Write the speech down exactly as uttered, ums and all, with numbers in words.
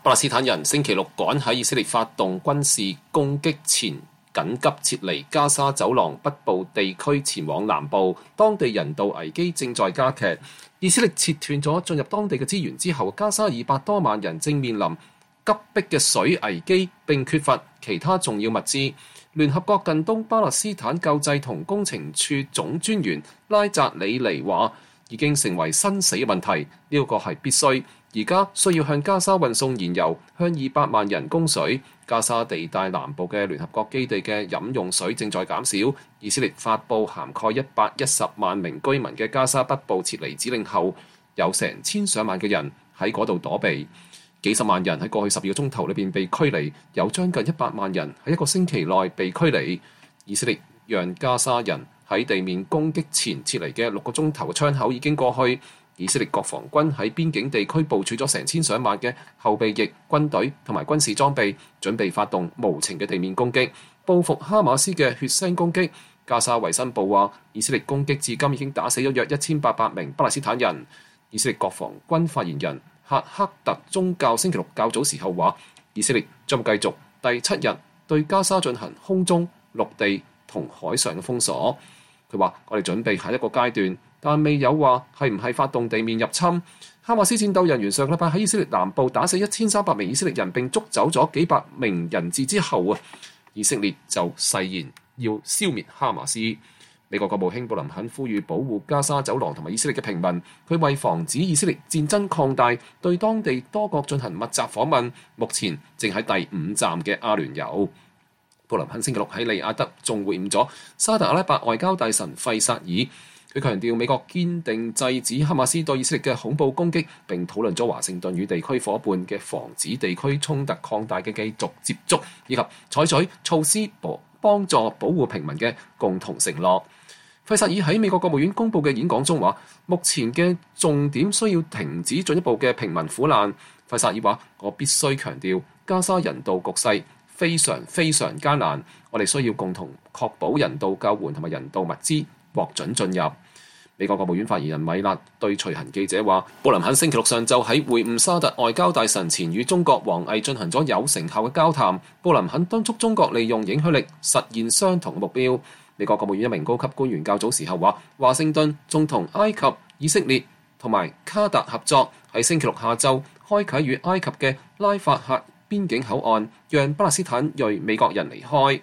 巴勒斯坦人星期六趕喺以色列發動軍事攻擊前緊急撤離加沙走廊北部地區前往南部，當地人道危機正在加劇。以色列切斷咗進入當地嘅資源之後，加沙二百多萬人正面臨急迫嘅水危機，並缺乏其他重要物資。聯合國近東巴勒斯坦救濟同工程處總專員拉扎里尼話，已經成為生死嘅問題，呢、這個係必須。而家需要向加沙運送燃油，向二百萬人供水。加沙地帶南部嘅聯合國基地嘅飲用水正在減少。以色列發布涵蓋一百一十萬名居民嘅加沙北部撤離指令後，有成千上萬嘅人喺嗰度躲避。幾十萬人喺過去十二個鐘頭裏邊被驅離，有將近一百萬人喺一個星期內被驅離。以色列讓加沙人喺地面攻擊前撤離嘅六個鐘頭嘅窗口已經過去。以色列國防軍喺邊境地區部署咗成千上萬嘅後備役軍隊同埋軍事裝備，準備發動無情嘅地面攻擊，報復哈馬斯嘅血腥攻擊。加沙衛生部話，以色列攻擊至今已經打死咗約一千八百名巴勒斯坦人。以色列國防軍發言人赫克特宗教星期六較早時候話，以色列將會繼續第七日對加沙進行空中、陸地同海上嘅封鎖。佢話：我哋準備下一個階段，但未有話係唔係發動地面入侵。哈馬斯戰鬥人員上個禮拜喺以色列南部打死一千三百名以色列人並捉走咗幾百名人質之後啊，以色列就誓言要消滅哈馬斯。美國國務卿布林肯呼籲保護加沙走廊同埋以色列嘅平民。佢為防止以色列戰爭擴大，對當地多國進行密集訪問。目前正喺第五站嘅阿聯酋。布林肯星期六喺利雅得仲會晤咗沙特阿拉伯外交大臣費薩爾，佢強調美國堅定制止哈馬斯對以色列嘅恐怖攻擊，並討論咗華盛頓與地區夥伴嘅防止地區衝突擴大嘅繼續接觸，以及採取措施幫助保護平民嘅共同承諾。費薩爾喺美國國務院公佈嘅演講中話，目前嘅重點需要停止進一步嘅平民苦難。費薩爾話：我必須強調加沙人道局勢非常非常艱難，我哋需要共同確保人道救援同埋人道物資獲准進入。美國國務院發言人米勒對隨行記者話，布林肯星期六上晝喺會晤沙特外交大臣前與中國王毅進行咗有成效嘅交談。布林肯敦促中國利用影響力實現相同嘅目標。美國國務院一名高級官員較早時候話，華盛頓仲同埃及、以色列同埋卡達合作，喺星期六下晝開啟與埃及嘅拉法赫邊境口岸，讓巴勒斯坦裔美國人離開。